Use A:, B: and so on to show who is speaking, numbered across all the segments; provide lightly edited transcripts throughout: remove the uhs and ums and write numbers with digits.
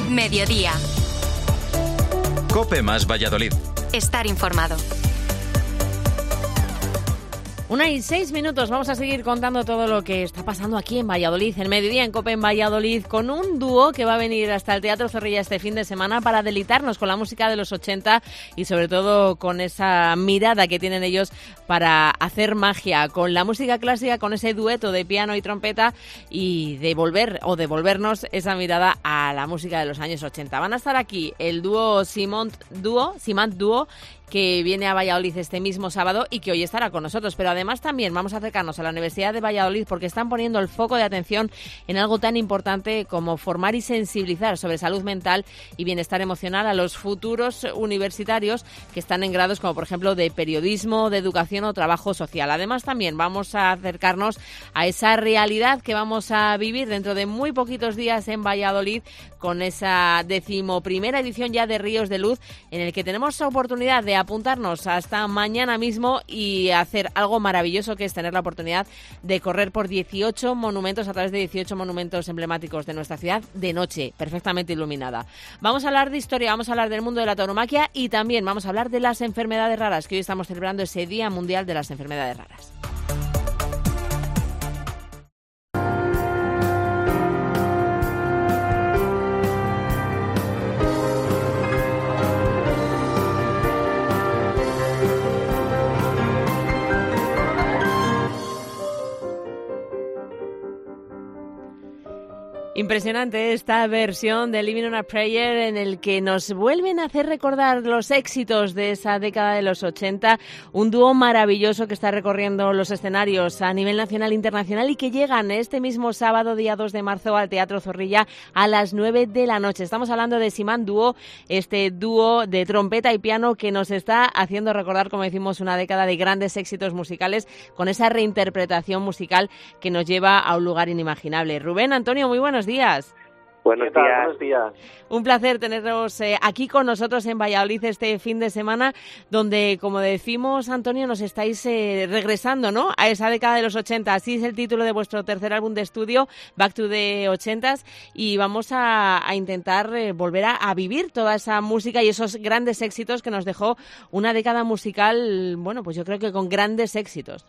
A: Mediodía.
B: COPE más Valladolid.
A: Estar informado.
C: 1:06, vamos a seguir contando todo lo que está pasando aquí en Valladolid, en Mediodía en COPE en Valladolid, con un dúo que va a venir hasta el Teatro Zorrilla este fin de semana para deleitarnos con la música de los 80 y sobre todo con esa mirada que tienen ellos para hacer magia, con la música clásica, con ese dueto de piano y trompeta y devolvernos esa mirada a la música de los años 80. Van a estar aquí el dúo Simant Duo, que viene a Valladolid este mismo sábado y que hoy estará con nosotros. Pero además también vamos a acercarnos a la Universidad de Valladolid porque están poniendo el foco de atención en algo tan importante como formar y sensibilizar sobre salud mental y bienestar emocional a los futuros universitarios que están en grados como por ejemplo de periodismo, de educación o trabajo social. Además también vamos a acercarnos a esa realidad que vamos a vivir dentro de muy poquitos días en Valladolid con esa 11ª edición ya de Ríos de Luz, en el que tenemos la oportunidad de apuntarnos hasta mañana mismo y hacer algo maravilloso, que es tener la oportunidad de correr por 18 monumentos, a través de 18 monumentos emblemáticos de nuestra ciudad de noche, perfectamente iluminada. Vamos a hablar de historia, vamos a hablar del mundo de la tauromaquia y también vamos a hablar de las enfermedades raras, que hoy estamos celebrando ese Día Mundial de las Enfermedades Raras. Impresionante esta versión de Living on a Prayer, en el que nos vuelven a hacer recordar los éxitos de esa década de los 80, un dúo maravilloso que está recorriendo los escenarios a nivel nacional e internacional y que llegan este mismo sábado, día 2 de marzo, al Teatro Zorrilla a las 9 de la noche. Estamos hablando de Simant Duo, este dúo de trompeta y piano que nos está haciendo recordar, como decimos, una década de grandes éxitos musicales, con esa reinterpretación musical que nos lleva a un lugar inimaginable. Rubén, Antonio, muy buenos días.
D: Buenos días.
C: Un placer teneros aquí con nosotros en Valladolid este fin de semana, donde, como decimos, Antonio, nos estáis regresando, ¿no?, a esa década de los 80. Así es el título de vuestro tercer álbum de estudio, Back to the 80s, y vamos a intentar volver a vivir toda esa música y esos grandes éxitos que nos dejó una década musical, bueno, pues yo creo que con grandes éxitos.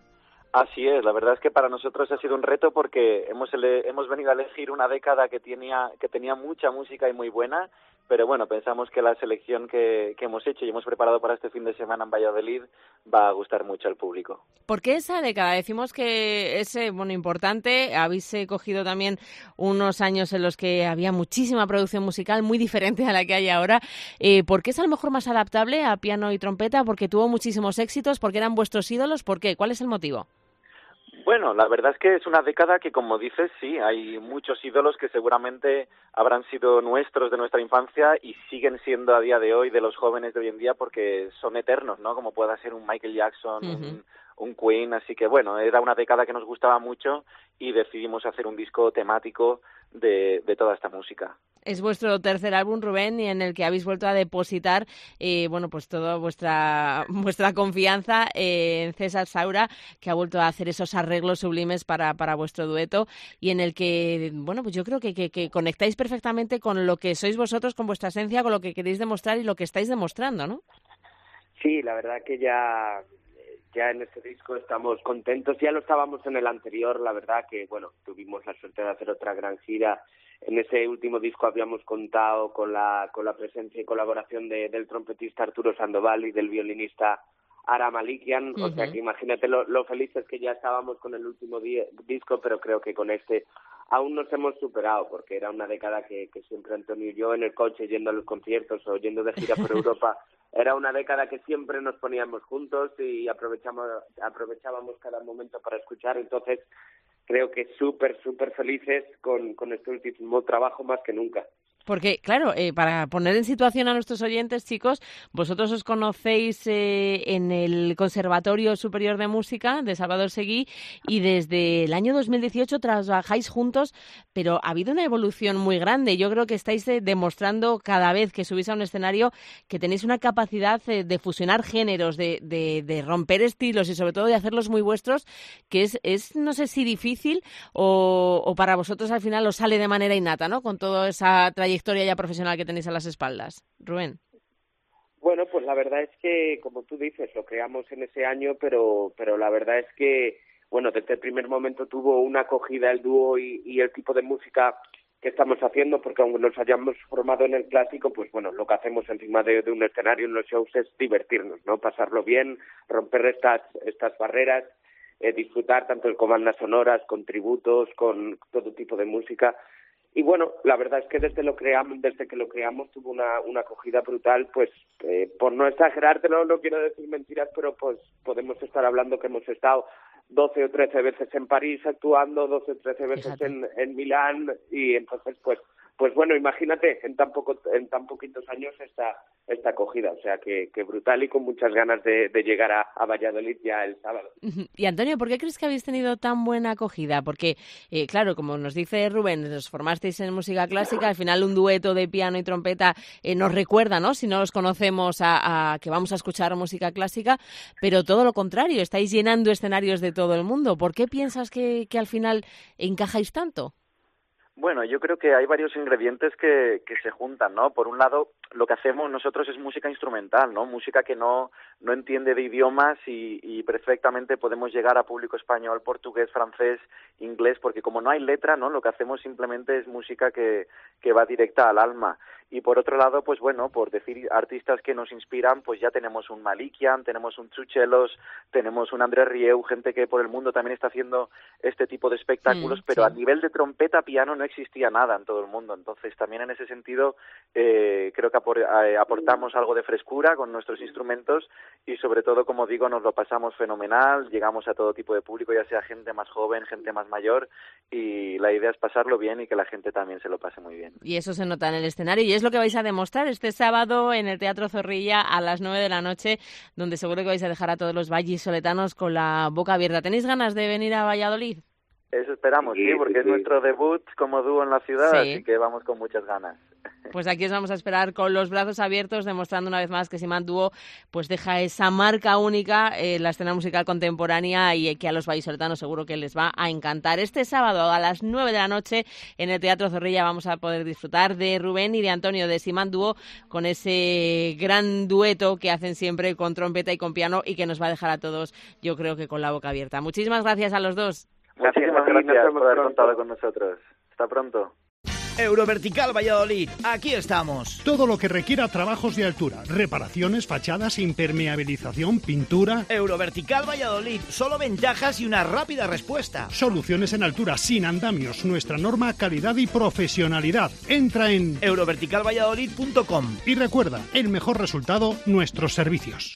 D: Así es, la verdad es que para nosotros ha sido un reto porque hemos venido a elegir una década que tenía mucha música y muy buena, pero bueno, pensamos que la selección que hemos hecho y hemos preparado para este fin de semana en Valladolid va a gustar mucho al público.
C: ¿Por qué esa década? Decimos que es importante. Habéis cogido también unos años en los que había muchísima producción musical, muy diferente a la que hay ahora. ¿Por qué es a lo mejor más adaptable a piano y trompeta? ¿Porque tuvo muchísimos éxitos? ¿Porque eran vuestros ídolos? ¿Por qué? ¿Cuál es el motivo?
D: Bueno, la verdad es que es una década que, como dices, sí, hay muchos ídolos que seguramente habrán sido nuestros de nuestra infancia y siguen siendo a día de hoy de los jóvenes de hoy en día porque son eternos, ¿no? Como pueda ser un Michael Jackson, un Queen, así que bueno, era una década que nos gustaba mucho y decidimos hacer un disco temático de toda esta música.
C: Es vuestro tercer álbum, Rubén, y en el que habéis vuelto a depositar pues toda vuestra confianza en César Saura, que ha vuelto a hacer esos arreglos sublimes para vuestro dueto, y en el que, bueno, pues yo creo que conectáis perfectamente con lo que sois vosotros, con vuestra esencia, con lo que queréis demostrar y lo que estáis demostrando, ¿no?
E: Sí, la verdad que ya en este disco estamos contentos. Ya lo estábamos en el anterior, la verdad que, bueno, tuvimos la suerte de hacer otra gran gira. En ese último disco habíamos contado con la presencia y colaboración del trompetista Arturo Sandoval y del violinista Ara Malikian, o sea que imagínate lo felices que ya estábamos con el último disco, pero creo que con este aún nos hemos superado, porque era una década que siempre Antonio y yo en el coche yendo a los conciertos o yendo de gira por Europa, era una década que siempre nos poníamos juntos y aprovechábamos cada momento para escuchar. Entonces creo que súper felices con este último trabajo más que nunca.
C: Porque, claro, para poner en situación a nuestros oyentes, chicos, vosotros os conocéis en el Conservatorio Superior de Música de Salvador Seguí y desde el año 2018 trabajáis juntos, pero ha habido una evolución muy grande. Yo creo que estáis demostrando cada vez que subís a un escenario que tenéis una capacidad de fusionar géneros, de romper estilos y sobre todo de hacerlos muy vuestros, que es no sé si difícil o para vosotros al final os sale de manera innata, ¿no? Con toda esa trayectoria trayectoria ya profesional que tenéis a las espaldas? Rubén.
E: Bueno, pues la verdad es que, como tú dices, lo creamos en ese año, pero la verdad es que, bueno, desde el primer momento tuvo una acogida el dúo y el tipo de música que estamos haciendo, porque aunque nos hayamos formado en el clásico, pues bueno, lo que hacemos encima de un escenario en los shows es divertirnos, ¿no? Pasarlo bien, romper estas barreras, disfrutar tanto con bandas sonoras, con tributos, con todo tipo de música. Y bueno, la verdad es que desde que lo creamos tuvo una acogida brutal, pues por no exagerártelo, no quiero decir mentiras, pero pues podemos estar hablando que hemos estado 12 o 13 veces en París actuando, 12 o 13 veces en Milán, y entonces pues bueno, imagínate en tan poquitos años esta acogida, o sea que brutal y con muchas ganas de llegar a Valladolid ya el sábado.
C: Y Antonio, ¿por qué crees que habéis tenido tan buena acogida? Porque, claro, como nos dice Rubén, os formasteis en música clásica, al final un dueto de piano y trompeta nos recuerda, ¿no? Si no los conocemos a que vamos a escuchar música clásica, pero todo lo contrario, estáis llenando escenarios de todo el mundo. ¿Por qué piensas que al final encajáis tanto?
D: Bueno, yo creo que hay varios ingredientes que se juntan, ¿no? Por un lado, lo que hacemos nosotros es música instrumental, ¿no? Música que no entiende de idiomas y perfectamente podemos llegar a público español, portugués, francés, inglés, porque como no hay letra, ¿no? Lo que hacemos simplemente es música que va directa al alma. Y por otro lado, pues bueno, por decir artistas que nos inspiran, pues ya tenemos un Malikian, tenemos un Tsuchelos, tenemos un Andrés Rieu, gente que por el mundo también está haciendo este tipo de espectáculos, pero a nivel de trompeta, piano no existía nada en todo el mundo. Entonces también en ese sentido creo que aportamos algo de frescura con nuestros instrumentos y sobre todo, como digo, nos lo pasamos fenomenal, llegamos a todo tipo de público, ya sea gente más joven, gente más mayor, y la idea es pasarlo bien y que la gente también se lo pase muy bien.
C: Y eso se nota en el escenario y es lo que vais a demostrar este sábado en el Teatro Zorrilla a las 9 de la noche, donde seguro que vais a dejar a todos los vallisoletanos con la boca abierta. ¿Tenéis ganas de venir a Valladolid?
D: Eso esperamos, sí, porque es nuestro debut como dúo en la ciudad, así que vamos con muchas ganas.
C: Pues aquí os vamos a esperar con los brazos abiertos, demostrando una vez más que Siman Dúo pues deja esa marca única en la escena musical contemporánea y que a los vallisoletanos seguro que les va a encantar. Este sábado a las 9 de la noche en el Teatro Zorrilla vamos a poder disfrutar de Rubén y de Antonio de Siman Dúo con ese gran dueto que hacen siempre con trompeta y con piano y que nos va a dejar a todos, yo creo que con la boca abierta. Muchísimas gracias a los dos.
D: Muchísimas gracias por haber contado con nosotros. Hasta pronto.
A: Eurovertical Valladolid, aquí estamos.
B: Todo lo que requiera trabajos de altura, reparaciones, fachadas, impermeabilización, pintura.
A: Eurovertical Valladolid, solo ventajas y una rápida respuesta.
B: Soluciones en altura, sin andamios, nuestra norma, calidad y profesionalidad. Entra en
A: euroverticalvalladolid.com
B: y recuerda, el mejor resultado, nuestros servicios.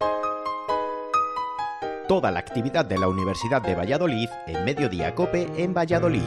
F: Toda la actividad de la Universidad de Valladolid en Mediodía COPE en Valladolid.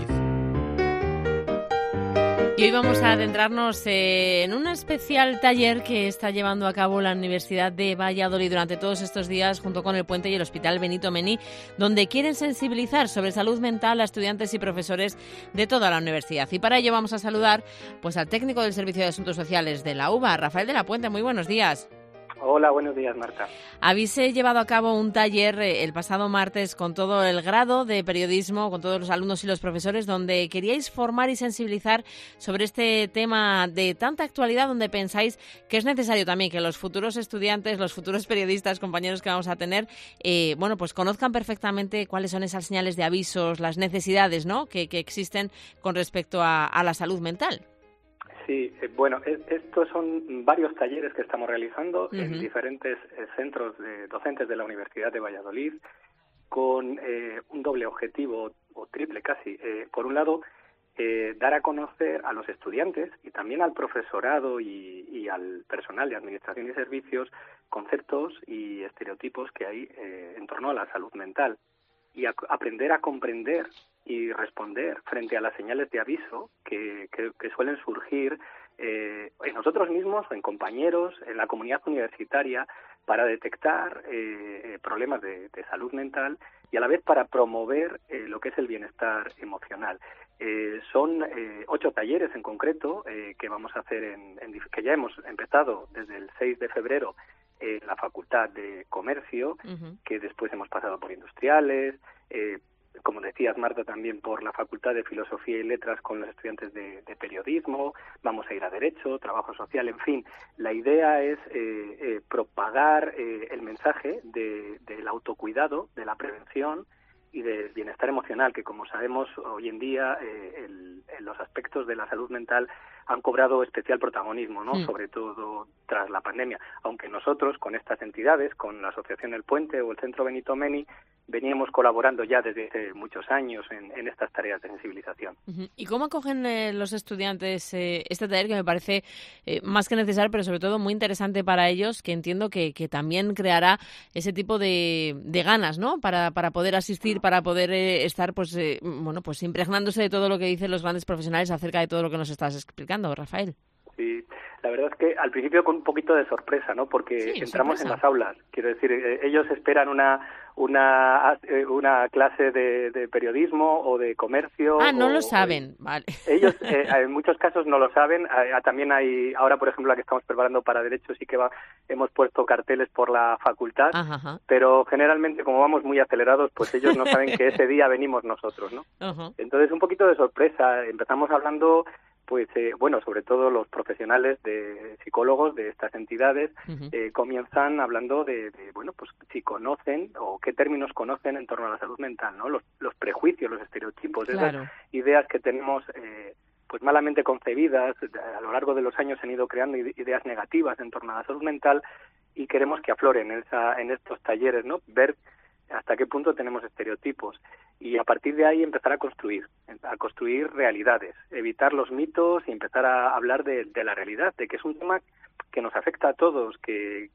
C: Y hoy vamos a adentrarnos en un especial taller que está llevando a cabo la Universidad de Valladolid durante todos estos días junto con el Puente y el Hospital Benito Mení, donde quieren sensibilizar sobre salud mental a estudiantes y profesores de toda la universidad. Y para ello vamos a saludar pues al técnico del Servicio de Asuntos Sociales de la UVA, Rafael de la Puente. Muy buenos días.
G: Hola, buenos días, Marta.
C: Habéis llevado a cabo un taller el pasado martes con todo el grado de periodismo, con todos los alumnos y los profesores, donde queríais formar y sensibilizar sobre este tema de tanta actualidad, donde pensáis que es necesario también que los futuros estudiantes, los futuros periodistas, compañeros que vamos a tener, pues conozcan perfectamente cuáles son esas señales de avisos, las necesidades, ¿no?, que existen con respecto a la salud mental.
G: Sí, bueno, estos son varios talleres que estamos realizando en diferentes centros docentes de la Universidad de Valladolid con un doble objetivo, o triple casi. Por un lado, dar a conocer a los estudiantes y también al profesorado y al personal de administración y servicios conceptos y estereotipos que hay en torno a la salud mental y aprender a comprender y responder frente a las señales de aviso que suelen surgir en nosotros mismos, en compañeros, en la comunidad universitaria, para detectar problemas de salud mental y a la vez para promover lo que es el bienestar emocional. Son 8 talleres en concreto que vamos a hacer que ya hemos empezado desde el 6 de febrero en la Facultad de Comercio, que después hemos pasado por industriales, como decías, Marta, también por la Facultad de Filosofía y Letras con los estudiantes de periodismo, vamos a ir a Derecho, Trabajo Social, en fin. La idea es propagar el mensaje del autocuidado, de la prevención y del bienestar emocional, que como sabemos hoy en día los aspectos de la salud mental han cobrado especial protagonismo, ¿no? Sobre todo tras la pandemia. Aunque nosotros, con estas entidades, con la Asociación El Puente o el Centro Benito Meni, veníamos colaborando ya desde hace muchos años en estas tareas de sensibilización.
C: ¿Y cómo acogen los estudiantes este taller, que me parece más que necesario, pero sobre todo muy interesante para ellos, que entiendo que también creará ese tipo de ganas, ¿no? Para poder asistir, para poder estar pues impregnándose de todo lo que dicen los grandes profesionales acerca de todo lo que nos estás explicando, Rafael?
G: Sí, la verdad es que al principio con un poquito de sorpresa, ¿no? Porque entramos en las aulas. Quiero decir, ellos esperan una clase de periodismo o de comercio.
C: No lo saben, vale.
G: Ellos en muchos casos no lo saben. También hay, ahora por ejemplo la que estamos preparando para Derecho, sí que hemos puesto carteles por la facultad, pero generalmente como vamos muy acelerados, pues ellos no saben que ese día venimos nosotros, ¿no? Entonces un poquito de sorpresa. Empezamos hablando pues sobre todo los profesionales de psicólogos de estas entidades comienzan hablando de pues si conocen o qué términos conocen en torno a la salud mental, ¿no? Los prejuicios, los estereotipos, esas ideas que tenemos pues malamente concebidas, a lo largo de los años se han ido creando ideas negativas en torno a la salud mental y queremos que afloren en estos talleres, ¿no? Ver hasta qué punto tenemos estereotipos y a partir de ahí empezar a construir realidades, evitar los mitos y empezar a hablar de la realidad, de que es un tema que nos afecta a todos, que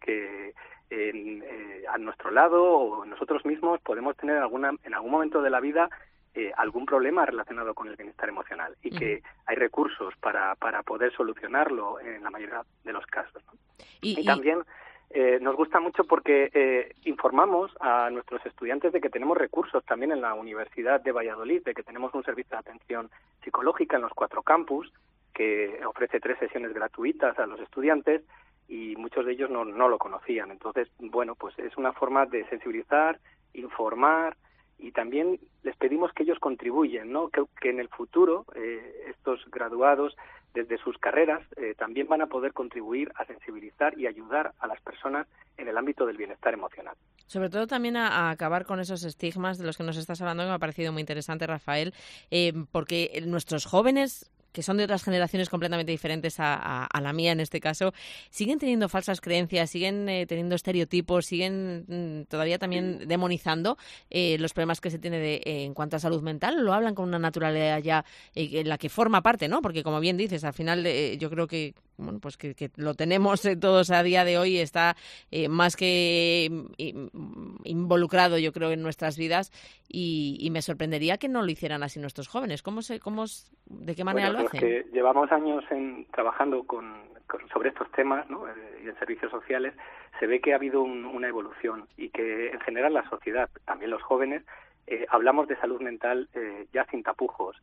G: a nuestro lado o nosotros mismos podemos tener en algún momento de la vida algún problema relacionado con el bienestar emocional y que hay recursos para poder solucionarlo en la mayoría de los casos, ¿no? Y también nos gusta mucho porque informamos a nuestros estudiantes de que tenemos recursos también en la Universidad de Valladolid, de que tenemos un servicio de atención psicológica en los 4 campus que ofrece 3 sesiones gratuitas a los estudiantes y muchos de ellos no lo conocían. Entonces, pues es una forma de sensibilizar, informar y también les pedimos que ellos contribuyen, ¿no? Que en el futuro estos graduados desde sus carreras también van a poder contribuir a sensibilizar y ayudar a las personas en el ámbito del bienestar emocional.
C: Sobre todo también a acabar con esos estigmas de los que nos estás hablando, que me ha parecido muy interesante, Rafael, porque nuestros jóvenes, que son de otras generaciones completamente diferentes a la mía en este caso, siguen teniendo falsas creencias, siguen teniendo estereotipos, siguen todavía también demonizando los problemas que se tiene en cuanto a salud mental. Lo hablan con una naturalidad ya en la que forma parte, ¿no? Porque como bien dices, al final yo creo que que lo tenemos todos a día de hoy, está más que involucrado, yo creo, en nuestras vidas y me sorprendería que no lo hicieran así nuestros jóvenes. ¿De qué manera lo hacen?
G: Los que llevamos años trabajando sobre estos temas, ¿no? Y en servicios sociales, se ve que ha habido una evolución y que en general la sociedad, también los jóvenes, hablamos de salud mental ya sin tapujos.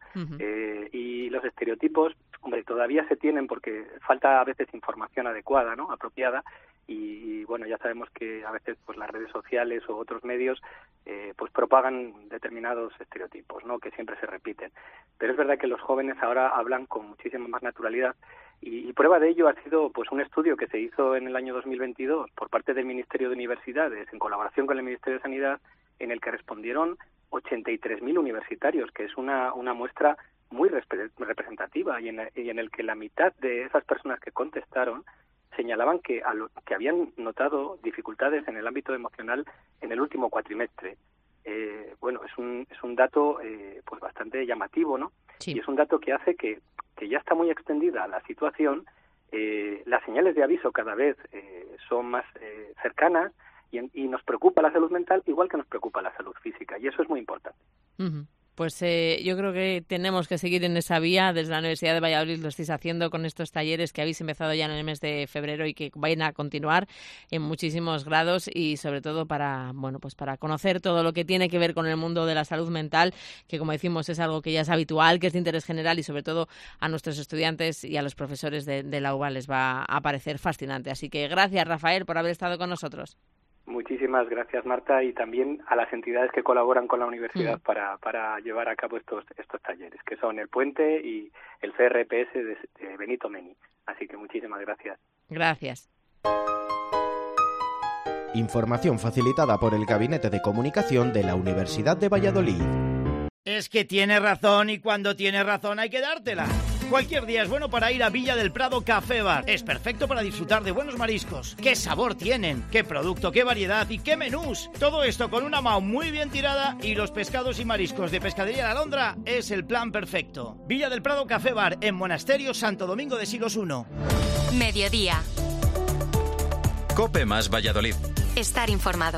G: Y los estereotipos, todavía se tienen porque falta a veces información adecuada, ¿no? Apropiada y ya sabemos que a veces pues las redes sociales o otros medios pues propagan determinados estereotipos, ¿no? Que siempre se repiten. Pero es verdad que los jóvenes ahora hablan con muchísima más naturalidad y prueba de ello ha sido pues un estudio que se hizo en el año 2022 por parte del Ministerio de Universidades en colaboración con el Ministerio de Sanidad, en el que respondieron 83.000 universitarios, que es una muestra muy representativa y en el que la mitad de esas personas que contestaron señalaban que habían notado dificultades en el ámbito emocional en el último cuatrimestre. Es un dato pues bastante llamativo, ¿no? Sí. Y es un dato que hace que ya está muy extendida la situación, las señales de aviso cada vez son más cercanas y nos preocupa la salud mental igual que nos preocupa la salud física y eso es muy importante.
C: Pues yo creo que tenemos que seguir en esa vía. Desde la Universidad de Valladolid lo estáis haciendo con estos talleres que habéis empezado ya en el mes de febrero y que vayan a continuar en muchísimos grados y sobre todo para conocer todo lo que tiene que ver con el mundo de la salud mental, que como decimos es algo que ya es habitual, que es de interés general y sobre todo a nuestros estudiantes y a los profesores de la UBA les va a parecer fascinante. Así que gracias, Rafael, por haber estado con nosotros.
G: Muchísimas gracias, Marta, y también a las entidades que colaboran con la universidad para llevar a cabo estos talleres, que son El Puente y el CRPS de Benito Meni. Así que muchísimas gracias.
C: Gracias.
F: Información facilitada por el Gabinete de Comunicación de la Universidad de Valladolid.
A: Es que tiene razón y cuando tiene razón hay que dártela. Cualquier día es bueno para ir a Villa del Prado Café Bar. Es perfecto para disfrutar de buenos mariscos. ¿Qué sabor tienen? ¿Qué producto? ¿Qué variedad? ¿Y qué menús? Todo esto con una MAU muy bien tirada y los pescados y mariscos de Pescadería La Alondra es el plan perfecto. Villa del Prado Café Bar en Monasterio Santo Domingo de Silos 1.
H: Mediodía.
I: COPE más Valladolid.
H: Estar informado.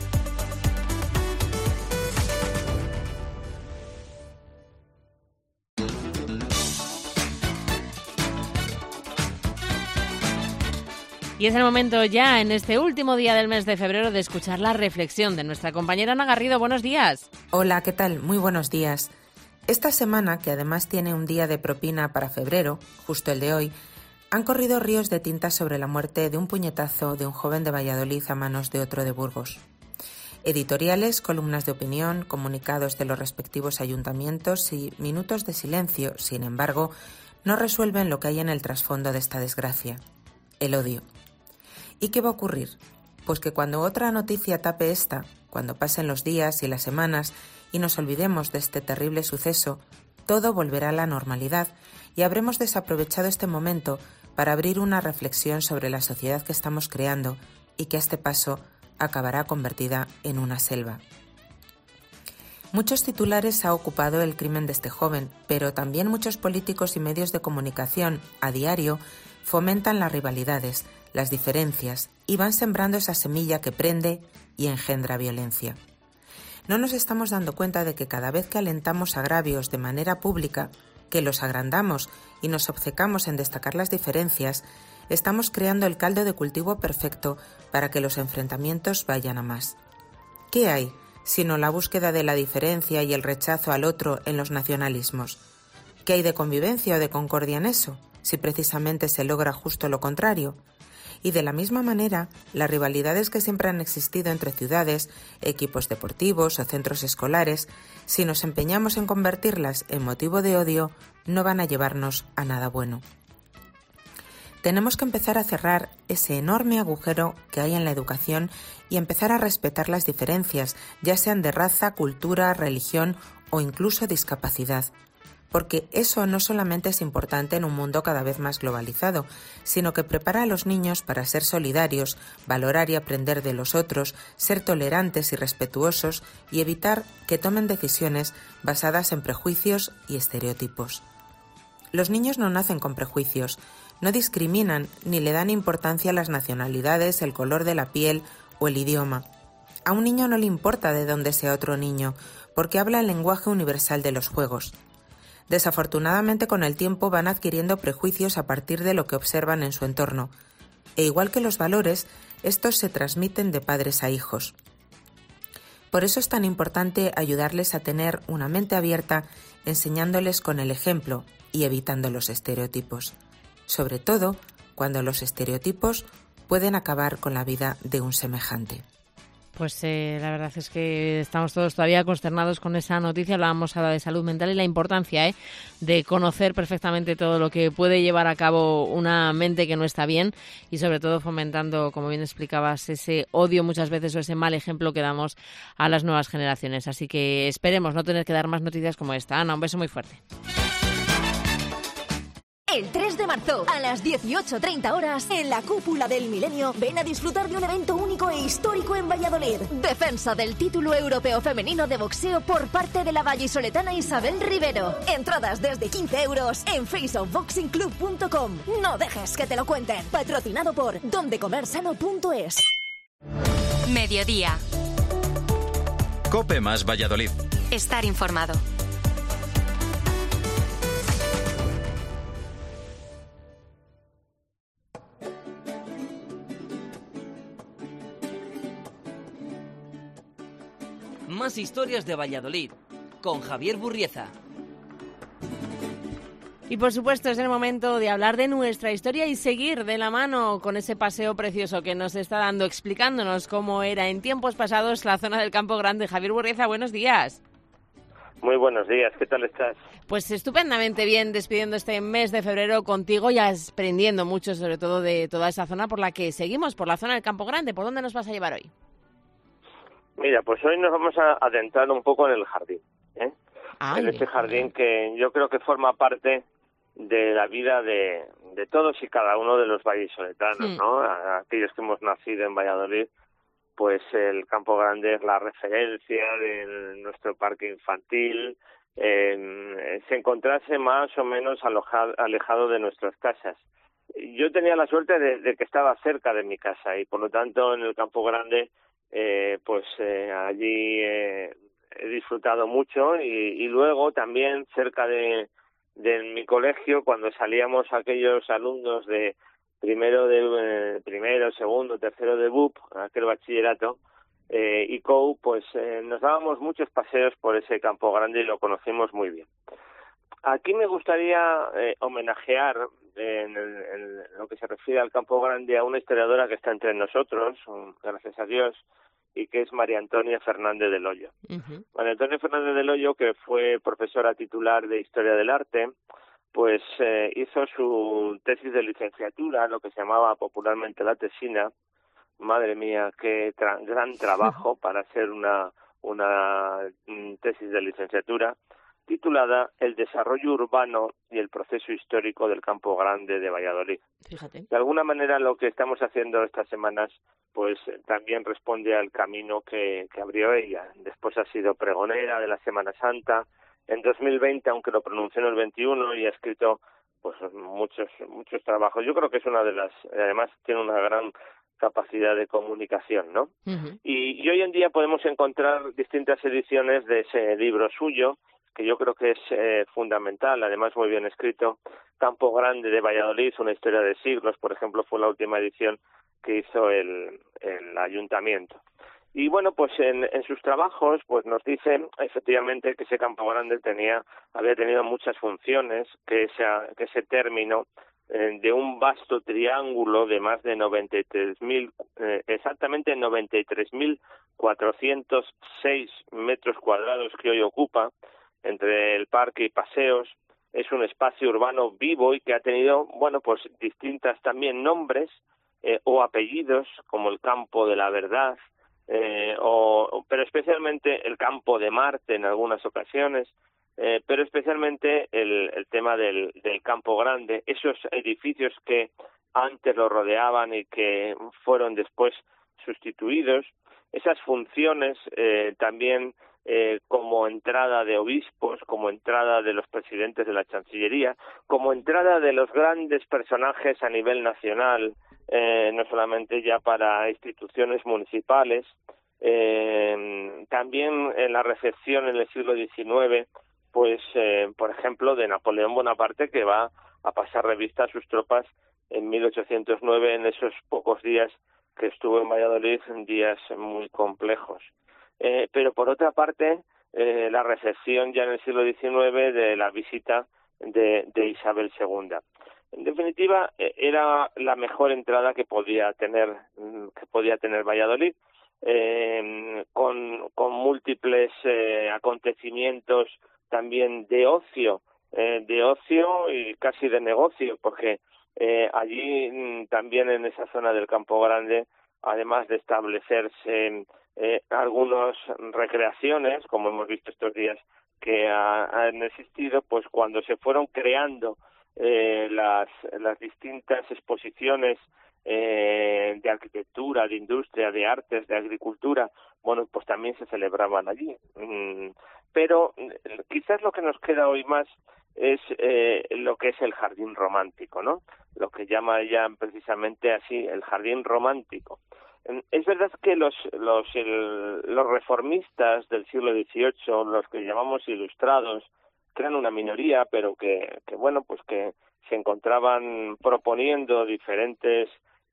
C: Y es el momento ya, en este último día del mes de febrero, de escuchar la reflexión de nuestra compañera Ana Garrido. Buenos días.
J: Hola, ¿qué tal? Muy buenos días. Esta semana, que además tiene un día de propina para febrero, justo el de hoy, han corrido ríos de tinta sobre la muerte de un puñetazo de un joven de Valladolid a manos de otro de Burgos. Editoriales, columnas de opinión, comunicados de los respectivos ayuntamientos y minutos de silencio, sin embargo, no resuelven lo que hay en el trasfondo de esta desgracia: el odio. ¿Y qué va a ocurrir? Pues que cuando otra noticia tape esta, cuando pasen los días y las semanas y nos olvidemos de este terrible suceso, todo volverá a la normalidad y habremos desaprovechado este momento para abrir una reflexión sobre la sociedad que estamos creando y que a este paso acabará convertida en una selva. Muchos titulares ha ocupado el crimen de este joven, pero también muchos políticos y medios de comunicación a diario fomentan las rivalidades, las diferencias y van sembrando esa semilla que prende y engendra violencia. No nos estamos dando cuenta de que cada vez que alentamos agravios de manera pública, que los agrandamos y nos obcecamos en destacar las diferencias, estamos creando el caldo de cultivo perfecto para que los enfrentamientos vayan a más. ¿Qué hay sino la búsqueda de la diferencia y el rechazo al otro en los nacionalismos? ¿Qué hay de convivencia o de concordia en eso, si precisamente se logra justo lo contrario? Y de la misma manera, las rivalidades que siempre han existido entre ciudades, equipos deportivos o centros escolares, si nos empeñamos en convertirlas en motivo de odio, no van a llevarnos a nada bueno. Tenemos que empezar a cerrar ese enorme agujero que hay en la educación y empezar a respetar las diferencias, ya sean de raza, cultura, religión o incluso discapacidad. Porque eso no solamente es importante en un mundo cada vez más globalizado, sino que prepara a los niños para ser solidarios, valorar y aprender de los otros, ser tolerantes y respetuosos y evitar que tomen decisiones basadas en prejuicios y estereotipos. Los niños no nacen con prejuicios, no discriminan ni le dan importancia a las nacionalidades, el color de la piel o el idioma. A un niño no le importa de dónde sea otro niño, porque habla el lenguaje universal de los juegos. Desafortunadamente, con el tiempo van adquiriendo prejuicios a partir de lo que observan en su entorno, e igual que los valores, estos se transmiten de padres a hijos. Por eso es tan importante ayudarles a tener una mente abierta, enseñándoles con el ejemplo y evitando los estereotipos, sobre todo cuando los estereotipos pueden acabar con la vida de un semejante.
C: Pues la verdad es que estamos todos todavía consternados con esa noticia. Hablábamos ahora de salud mental y la importancia de conocer perfectamente todo lo que puede llevar a cabo una mente que no está bien y sobre todo fomentando, como bien explicabas, ese odio muchas veces o ese mal ejemplo que damos a las nuevas generaciones. Así que esperemos no tener que dar más noticias como esta. Ana, un beso muy fuerte.
K: El 3 de marzo, a las 18:30 horas, en la Cúpula del Milenio, ven a disfrutar de un evento único e histórico en Valladolid. Defensa del título europeo femenino de boxeo por parte de la vallisoletana Isabel Rivero. Entradas desde 15 euros en faceofboxingclub.com. No dejes que te lo cuenten. Patrocinado por dondecomersano.es.
H: Mediodía.
I: COPE más Valladolid.
H: Estar informado.
L: Más historias de Valladolid, con Javier Burrieza.
C: Y por supuesto es el momento de hablar de nuestra historia y seguir de la mano con ese paseo precioso que nos está dando, explicándonos cómo era en tiempos pasados la zona del Campo Grande. Javier Burrieza, buenos días.
L: Muy buenos días, ¿qué tal estás?
C: Pues estupendamente bien, despidiendo este mes de febrero contigo y aprendiendo mucho, sobre todo de toda esa zona por la que seguimos, por la zona del Campo Grande. ¿Por dónde nos vas a llevar hoy?
L: Mira, pues hoy nos vamos a adentrar un poco en el jardín, en este jardín que yo creo que forma parte de la vida de todos y cada uno de los vallisoletanos, ¿no? Aquellos que hemos nacido en Valladolid, pues el Campo Grande es la referencia de nuestro parque infantil, se encontrase más o menos alejado de nuestras casas. Yo tenía la suerte de que estaba cerca de mi casa y por lo tanto en el Campo Grande allí he disfrutado mucho y luego también cerca de mi colegio, cuando salíamos aquellos alumnos de primero, segundo, tercero de BUP, aquel bachillerato, y COU, pues nos dábamos muchos paseos por ese Campo Grande y lo conocimos muy bien. Aquí me gustaría homenajear en lo que se refiere al Campo Grande a una historiadora que está entre nosotros, gracias a Dios, y que es María Antonia Fernández del Hoyo. María Antonia Fernández del Hoyo, que fue profesora titular de Historia del Arte, pues hizo su tesis de licenciatura, lo que se llamaba popularmente la tesina. Madre mía, qué gran trabajo para hacer una tesis de licenciatura, titulada El desarrollo urbano y el proceso histórico del Campo Grande de Valladolid.
C: Fíjate.
L: De alguna manera lo que estamos haciendo estas semanas pues también responde al camino que abrió ella. Después ha sido pregonera de la Semana Santa. En 2020, aunque lo pronunció en el 21 y ha escrito pues muchos trabajos. Yo creo que es una de las, además tiene una gran capacidad de comunicación, ¿no? Y hoy en día podemos encontrar distintas ediciones de ese libro suyo, que yo creo que es fundamental, además muy bien escrito, Campo Grande de Valladolid, una historia de siglos, por ejemplo, fue la última edición que hizo el ayuntamiento. Y bueno, pues en sus trabajos pues nos dicen efectivamente que ese Campo Grande había tenido muchas funciones, que ese término de un vasto triángulo de más de 93.000, exactamente 93.406 metros cuadrados que hoy ocupa, entre el parque y paseos, es un espacio urbano vivo y que ha tenido, bueno, pues distintas también nombres o apellidos, como el Campo de la Verdad, pero especialmente el Campo de Marte en algunas ocasiones, pero especialmente el tema del Campo Grande, esos edificios que antes lo rodeaban y que fueron después sustituidos, esas funciones también como entrada de obispos, como entrada de los presidentes de la Chancillería, como entrada de los grandes personajes a nivel nacional, no solamente ya para instituciones municipales, también en la recepción en el siglo XIX, pues por ejemplo de Napoleón Bonaparte, que va a pasar revista a sus tropas en 1809, en esos pocos días que estuvo en Valladolid, días muy complejos. Pero por otra parte, la recepción ya en el siglo XIX de la visita de Isabel II. En definitiva, era la mejor entrada que podía tener Valladolid, con múltiples acontecimientos también de ocio y casi de negocio, porque allí también en esa zona del Campo Grande, además de establecerse algunas recreaciones, como hemos visto estos días que han existido, pues cuando se fueron creando las distintas exposiciones de arquitectura, de industria, de artes, de agricultura, bueno, pues también se celebraban allí. Pero quizás lo que nos queda hoy más es lo que es el jardín romántico, ¿no? Lo que llama ya precisamente así el jardín romántico. Es verdad que los reformistas del siglo XVIII, los que llamamos ilustrados, que eran una minoría, pero que bueno, pues que se encontraban proponiendo diferentes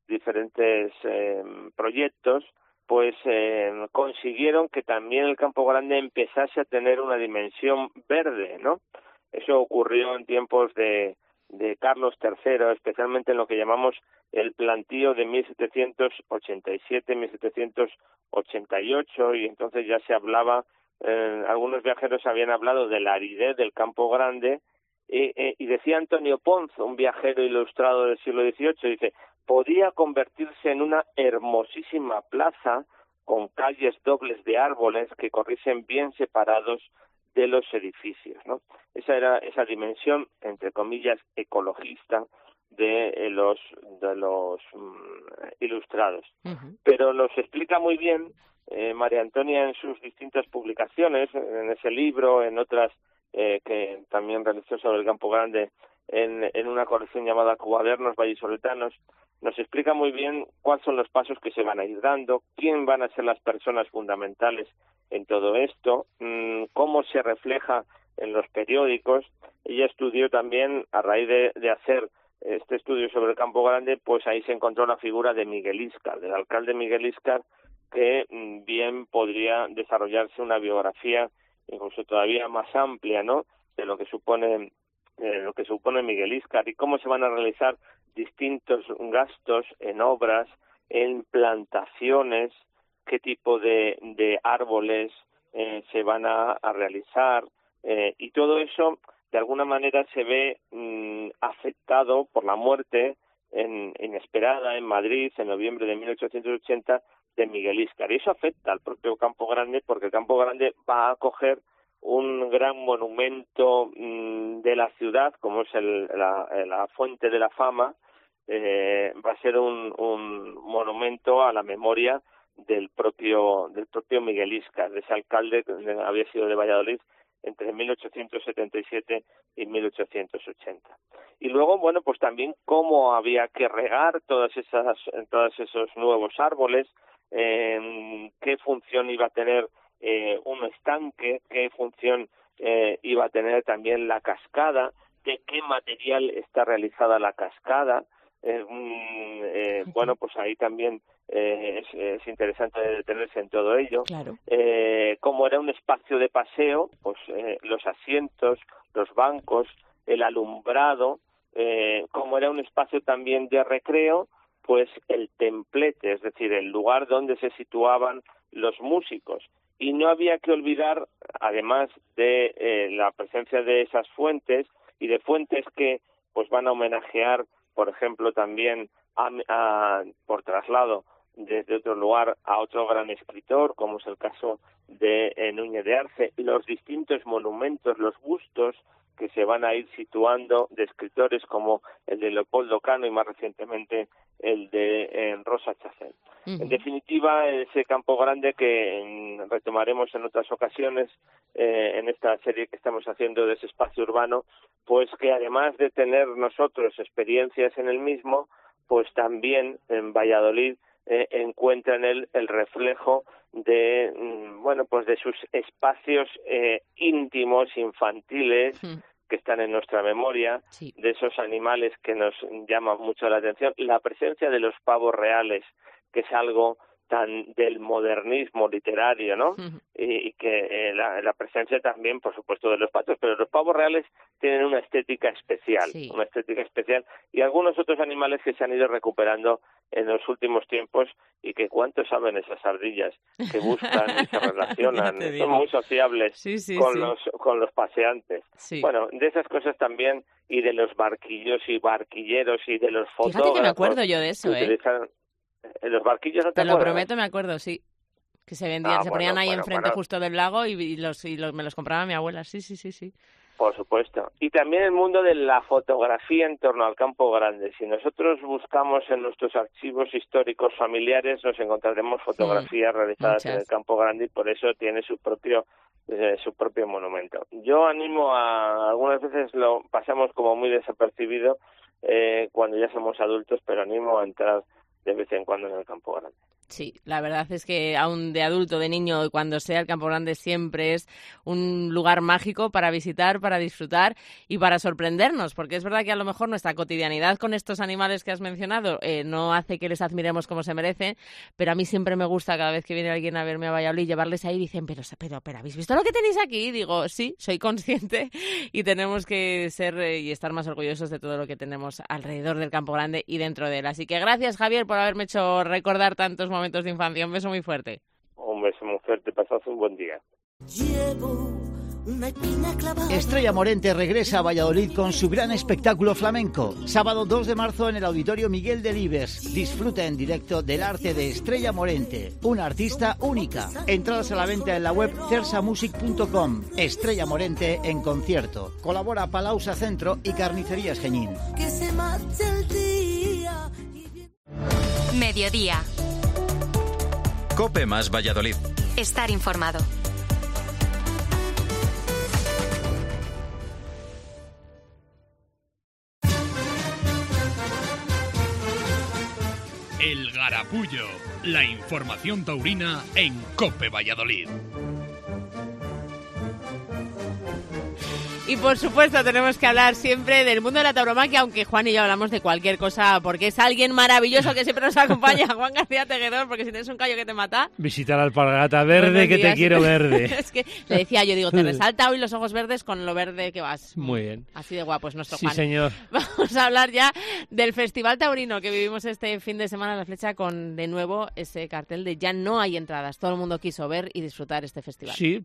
L: proyectos, pues consiguieron que también el Campo Grande empezase a tener una dimensión verde, ¿no? Eso ocurrió en tiempos de Carlos III, especialmente en lo que llamamos el plantío de 1787-1788, y entonces ya se hablaba, algunos viajeros habían hablado de la aridez del Campo Grande, y decía Antonio Ponz, un viajero ilustrado del siglo XVIII, dice, podía convertirse en una hermosísima plaza con calles dobles de árboles que corriesen bien separados de los edificios, ¿no? Esa era esa dimensión, entre comillas, ecologista de los ilustrados.
C: Uh-huh.
L: Pero nos explica muy bien María Antonia en sus distintas publicaciones, en ese libro, en otras que también realizó sobre el Campo Grande, en una colección llamada Cuadernos Vallisoletanos, nos explica muy bien cuáles son los pasos que se van a ir dando, quién van a ser las personas fundamentales en todo esto, cómo se refleja en los periódicos. Ella estudió también, a raíz de hacer este estudio sobre el Campo Grande, pues ahí se encontró la figura de Miguel Íscar, del alcalde Miguel Íscar, que bien podría desarrollarse una biografía incluso todavía más amplia, ¿no?, de lo que supone Miguel Íscar, y cómo se van a realizar distintos gastos en obras, en plantaciones, qué tipo de árboles se van a realizar, y todo eso de alguna manera se ve afectado por la muerte inesperada en Madrid en noviembre de 1880 de Miguel Íscar. Y eso afecta al propio Campo Grande, porque el Campo Grande va a acoger un gran monumento de la ciudad, como es la Fuente de la Fama. Va a ser un monumento a la memoria del propio Miguel Íscar, de ese alcalde que había sido de Valladolid entre 1877 y 1880. Y luego, bueno, pues también cómo había que regar todos esos nuevos árboles, qué función iba a tener un estanque, qué función iba a tener también la cascada, de qué material está realizada la cascada. Bueno, pues ahí también es interesante detenerse en todo ello.
C: Claro.
L: Como era un espacio de paseo, pues los asientos, los bancos, el alumbrado, como era un espacio también de recreo, pues el templete, es decir, el lugar donde se situaban los músicos. Y no había que olvidar, además de la presencia de esas fuentes, y de fuentes que pues van a homenajear, por ejemplo, también por traslado desde otro lugar a otro gran escritor, como es el caso de Núñez de Arce, los distintos monumentos, los bustos que se van a ir situando de escritores como el de Leopoldo Cano y más recientemente el de Rosa Chacel. En definitiva, ese Campo Grande que retomaremos en otras ocasiones en esta serie que estamos haciendo de ese espacio urbano, pues que además de tener nosotros experiencias en el mismo, pues también en Valladolid encuentra en él el reflejo de pues de sus espacios íntimos, infantiles, que están en nuestra memoria, sí, de esos animales que nos llaman mucho la atención, la presencia de los pavos reales, que es algo tan del modernismo literario, ¿no? Y que la presencia también, por supuesto, de los patos, pero los pavos reales tienen una estética especial, sí, una estética especial, y algunos otros animales que se han ido recuperando en los últimos tiempos, y que cuánto saben esas ardillas que buscan y se relacionan, son muy sociables, sí, sí, con los paseantes. Sí. Bueno, de esas cosas también, y de los barquillos y barquilleros y de los fotógrafos.
C: Fíjate que me acuerdo yo de eso,
L: ¿En los barquillos no te
C: acuerdas? Te lo prometo, me acuerdo, sí. Que se vendían, se ponían ahí enfrente justo del lago y me los compraba mi abuela, sí.
L: Por supuesto. Y también el mundo de la fotografía en torno al Campo Grande. Si nosotros buscamos en nuestros archivos históricos familiares, nos encontraremos fotografías realizadas en el Campo Grande, y por eso tiene su propio monumento. Yo animo algunas veces lo pasamos como muy desapercibido cuando ya somos adultos, pero animo a entrar de vez en cuando en el Campo Grande.
C: Sí, la verdad es que aún de adulto, de niño, cuando sea el Campo Grande siempre es un lugar mágico para visitar, para disfrutar y para sorprendernos, porque es verdad que a lo mejor nuestra cotidianidad con estos animales que has mencionado no hace que les admiremos como se merecen, pero a mí siempre me gusta cada vez que viene alguien a verme a Valladolid llevarles ahí y dicen, pero, ¿habéis visto lo que tenéis aquí? Y digo, sí, soy consciente y tenemos que ser y estar más orgullosos de todo lo que tenemos alrededor del Campo Grande y dentro de él. Así que gracias, Javier, por haberme hecho recordar tantos momentos de infancia. Un beso muy fuerte.
L: Un beso muy fuerte. Pasad un buen día.
A: Estrella Morente regresa a Valladolid con su gran espectáculo flamenco. Sábado 2 de marzo en el Auditorio Miguel Delibes. Disfruta en directo del arte de Estrella Morente, una artista única. Entradas a la venta en la web cersamusic.com. Estrella Morente en concierto. Colabora Palausa Centro y Carnicerías Geñín.
H: Que se marche el día. Mediodía.
I: COPE más Valladolid.
H: Estar informado.
B: El Garapullo, la información taurina en COPE Valladolid.
C: Y por supuesto tenemos que hablar siempre del mundo de la tauromaquia, aunque Juan y yo hablamos de cualquier cosa, porque es alguien maravilloso que siempre nos acompaña, Juan García Tejedor, porque si tienes un callo que te mata...
M: Visitar al Alpargata verde, que te quiero verde.
C: Es que le decía yo, digo, te resalta hoy los ojos verdes con lo verde que vas.
M: Muy bien.
C: Así de guapo es nuestro
M: Sí,
C: Juan.
M: señor.
C: Vamos a hablar ya del Festival Taurino que vivimos este fin de semana en La Flecha con, de nuevo, ese cartel de ya no hay entradas. Todo el mundo quiso ver y disfrutar este festival.
M: Sí,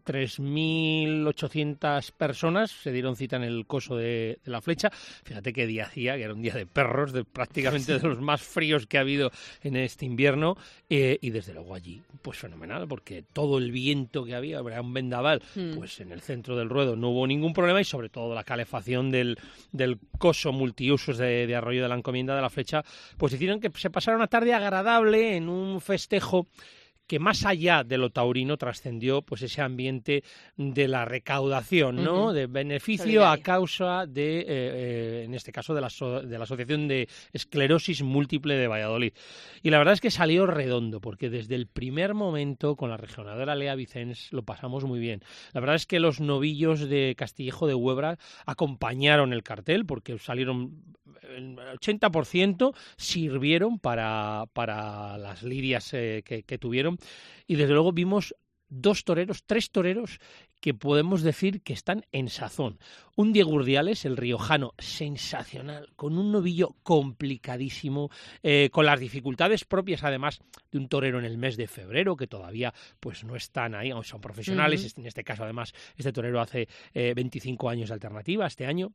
M: 3.800 personas se dieron cita en el coso de La Flecha. Fíjate qué día hacía, que era un día de perros, prácticamente de los más fríos que ha habido en este invierno, y desde luego allí, pues fenomenal, porque todo el viento que había, era un vendaval, pues en el centro del ruedo no hubo ningún problema, y sobre todo la calefacción del coso multiusos de Arroyo de la Encomienda de La Flecha, pues hicieron que se pasara una tarde agradable en un festejo que más allá de lo taurino trascendió pues ese ambiente de la recaudación, ¿no? De beneficio solidario a causa de, en este caso, de la Asociación de Esclerosis Múltiple de Valladolid. Y la verdad es que salió redondo, porque desde el primer momento con la regionadora Lea Vicens lo pasamos muy bien. La verdad es que los novillos de Castillejo de Huebra acompañaron el cartel, porque salieron el 80% sirvieron para las lidias que tuvieron, y desde luego vimos tres toreros que podemos decir que están en sazón. Un Diego Urdiales, el riojano, sensacional, con un novillo complicadísimo, con las dificultades propias además de un torero en el mes de febrero, que todavía pues no están ahí, aunque son profesionales. En este caso además este torero hace 25 años de alternativa este año.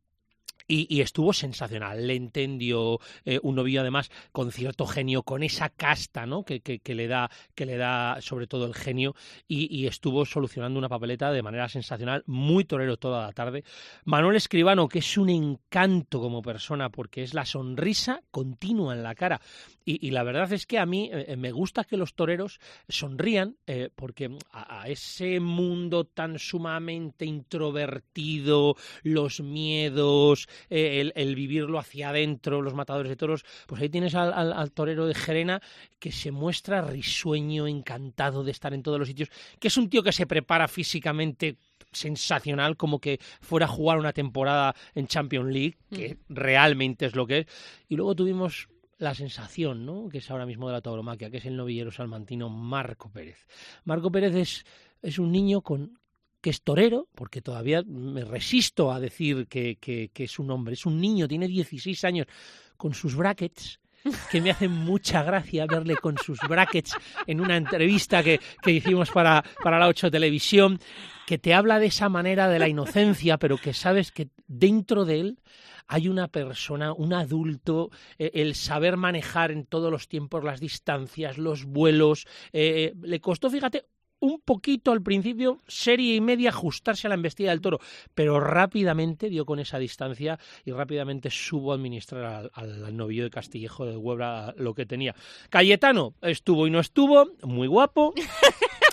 M: Y estuvo sensacional, le entendió, un novillo además con cierto genio, con esa casta, ¿no? que le da sobre todo el genio, y estuvo solucionando una papeleta de manera sensacional, muy torero toda la tarde. Manuel Escribano, que es un encanto como persona, porque es la sonrisa continua en la cara, y la verdad es que a mí me gusta que los toreros sonrían, porque a ese mundo tan sumamente introvertido, los miedos, el vivirlo hacia adentro, los matadores de toros, pues ahí tienes al torero de Gerena, que se muestra risueño, encantado de estar en todos los sitios, que es un tío que se prepara físicamente sensacional, como que fuera a jugar una temporada en Champions League, que realmente es lo que es. Y luego tuvimos la sensación, ¿no?, que es ahora mismo de la tauromaquia, que es el novillero salmantino Marco Pérez. Marco Pérez es un niño que es torero, porque todavía me resisto a decir que es un hombre, es un niño, tiene 16 años, con sus brackets, que me hace mucha gracia verle con sus brackets en una entrevista que hicimos para la 8 Televisión, que te habla de esa manera de la inocencia, pero que sabes que dentro de él hay una persona, un adulto, el saber manejar en todos los tiempos las distancias, los vuelos. Le costó, fíjate, un poquito al principio, serie y media, ajustarse a la embestida del toro, pero rápidamente dio con esa distancia y rápidamente supo administrar al novillo de Castillejo de Huebra lo que tenía. Cayetano estuvo y no estuvo, muy guapo.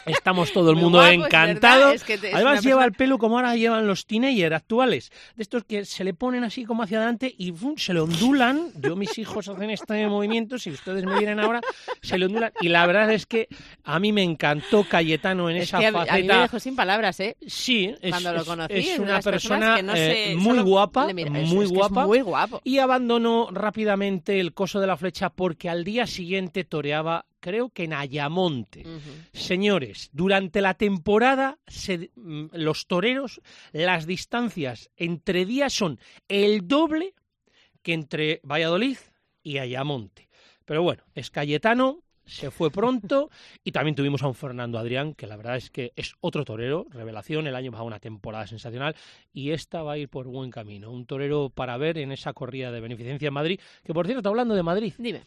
M: Estamos todo el
C: Muy
M: mundo
C: guapo,
M: encantado.
C: es verdad, es
M: Además lleva
C: persona...
M: el pelo como ahora llevan los teenagers actuales, de estos que se le ponen así como hacia adelante y ¡fum!, se le ondulan. Yo, mis hijos hacen este movimiento, si ustedes me vieran ahora, se le ondulan. Y la verdad es que a mí me encantó Cayetano en esa faceta.
C: A mí me dejó sin palabras, ¿eh?
M: Sí,
C: cuando lo conocí,
M: es una persona
C: que no sé,
M: muy guapa,
C: muy guapo.
M: Y abandonó rápidamente el coso de la flecha porque al día siguiente toreaba, creo que en Ayamonte. Señores, durante la temporada los toreros, las distancias entre días son el doble que entre Valladolid y Ayamonte. Pero bueno, es Cayetano, se fue pronto, y también tuvimos a un Fernando Adrián, que la verdad es que es otro torero, revelación, el año pasado una temporada sensacional, y esta va a ir por buen camino. Un torero para ver en esa corrida de beneficencia en Madrid, que por cierto, hablando de Madrid,
C: dime,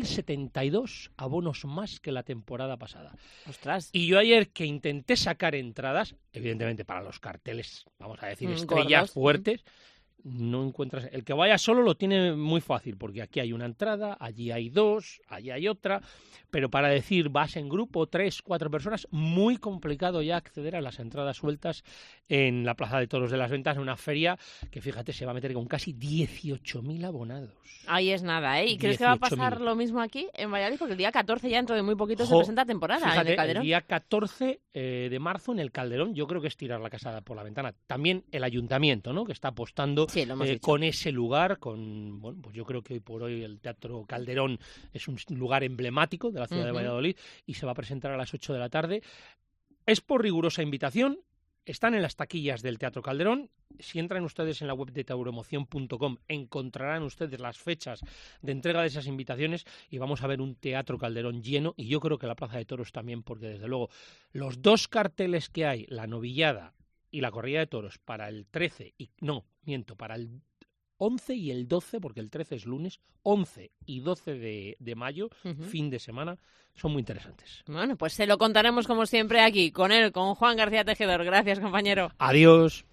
M: 1.072 abonos más que la temporada pasada.
C: Ostras.
M: Y yo ayer que intenté sacar entradas, evidentemente para los carteles, vamos a decir, estrellas
C: gordos,
M: fuertes, no encuentras. El que vaya solo lo tiene muy fácil, porque aquí hay una entrada, allí hay dos, allí hay otra, pero para decir vas en grupo, 3, 4 personas, muy complicado ya acceder a las entradas sueltas en la Plaza de Toros de las Ventas, en una feria que, fíjate, se va a meter con casi 18.000 abonados.
C: Ahí es nada, ¿eh? ¿Y crees que va a pasar lo mismo aquí en Valladolid? Porque el día 14 ya dentro de muy poquito se presenta temporada,
M: fíjate,
C: en el Calderón.
M: El día 14 de marzo en el Calderón, yo creo que es tirar la casa por la ventana. También el ayuntamiento, ¿no?, que está apostando con ese lugar, bueno, pues yo creo que hoy por hoy el Teatro Calderón es un lugar emblemático de la ciudad de Valladolid y se va a presentar a las 8 de la tarde. Es por rigurosa invitación. Están en las taquillas del Teatro Calderón. Si entran ustedes en la web de tauroemoción.com encontrarán ustedes las fechas de entrega de esas invitaciones y vamos a ver un Teatro Calderón lleno, y yo creo que la Plaza de Toros también, porque desde luego los dos carteles que hay, la novillada y la corrida de toros, para el 13 para el 11 y el 12, porque el 13 es lunes, 11 y 12 de mayo, fin de semana, son muy interesantes.
C: Bueno, pues se lo contaremos como siempre aquí, con él, con Juan García Tejedor. Gracias, compañero.
M: Adiós.